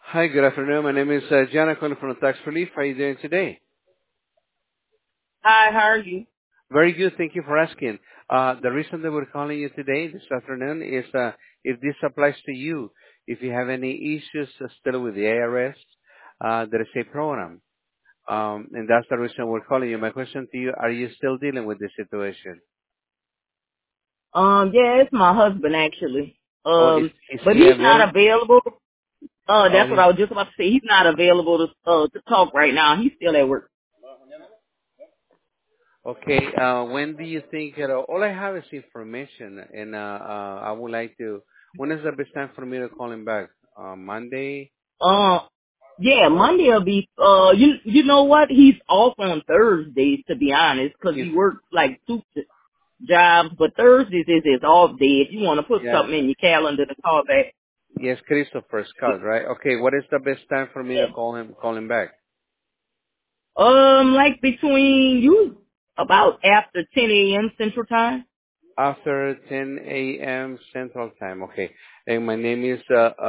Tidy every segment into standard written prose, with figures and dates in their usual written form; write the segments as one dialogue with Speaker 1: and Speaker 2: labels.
Speaker 1: Hi, good afternoon. My name is Jana calling from the Tax Relief. How are you doing today?
Speaker 2: Hi, how are you?
Speaker 1: Very good. Thank you for asking. The reason that we're calling you today, this afternoon, is if this applies to you, if you have any issues still with the IRS, there is a program. And that's the reason we're calling you. My question to you, are you still dealing with this situation?
Speaker 2: Yeah, it's my husband actually.
Speaker 1: Oh, is
Speaker 2: But
Speaker 1: he
Speaker 2: he's not
Speaker 1: available?
Speaker 2: available.
Speaker 1: Oh,
Speaker 2: That's what I was just about to say. He's not available to talk right now. He's still at work.
Speaker 1: okay. When do you think, all I have is information, and I would like to, when is the best time for me to call him back? Monday?
Speaker 2: Uh, yeah, Monday will be. You know what? He's off on Thursdays to be honest, 'cause
Speaker 1: He's,
Speaker 2: he works like two jobs. But Thursdays is his off day. If you want to put
Speaker 1: yeah,
Speaker 2: something in your calendar to call back.
Speaker 1: yes, Christopher Scott, right? Okay, what is the best time for me to call him back?
Speaker 2: Like between you about after 10 a.m. Central Time.
Speaker 1: After 10 a.m. Central Time, okay. And my name is,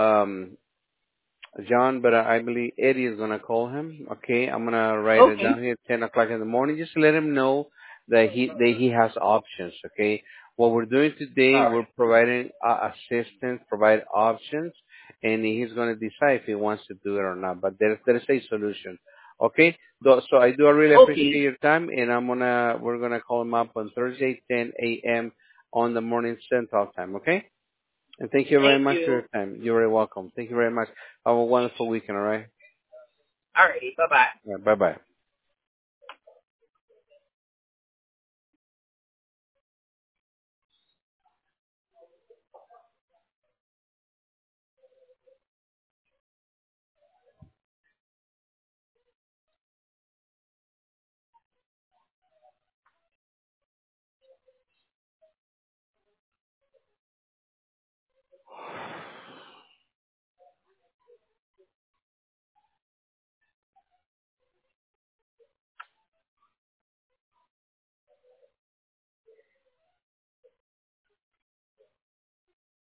Speaker 1: John, but I believe Eddie is gonna call him. Okay, I'm gonna write it
Speaker 2: Okay.
Speaker 1: down here, 10 o'clock in the morning. Just let him know that he has options. Okay, what we're doing today,
Speaker 2: All
Speaker 1: we're
Speaker 2: right.
Speaker 1: providing assistance, provide options, and he's gonna decide if he wants to do it or not. But there's a solution. Okay, so I do really
Speaker 2: Okay.
Speaker 1: appreciate your time, and we're gonna call him up on Thursday, 10 a.m. on the morning Central Time. Okay. And thank you very
Speaker 2: Thank
Speaker 1: much for
Speaker 2: you.
Speaker 1: your time. You're very welcome. Thank you very much. Have a wonderful weekend, all right?
Speaker 2: All righty. Bye bye.
Speaker 1: Yeah, bye-bye.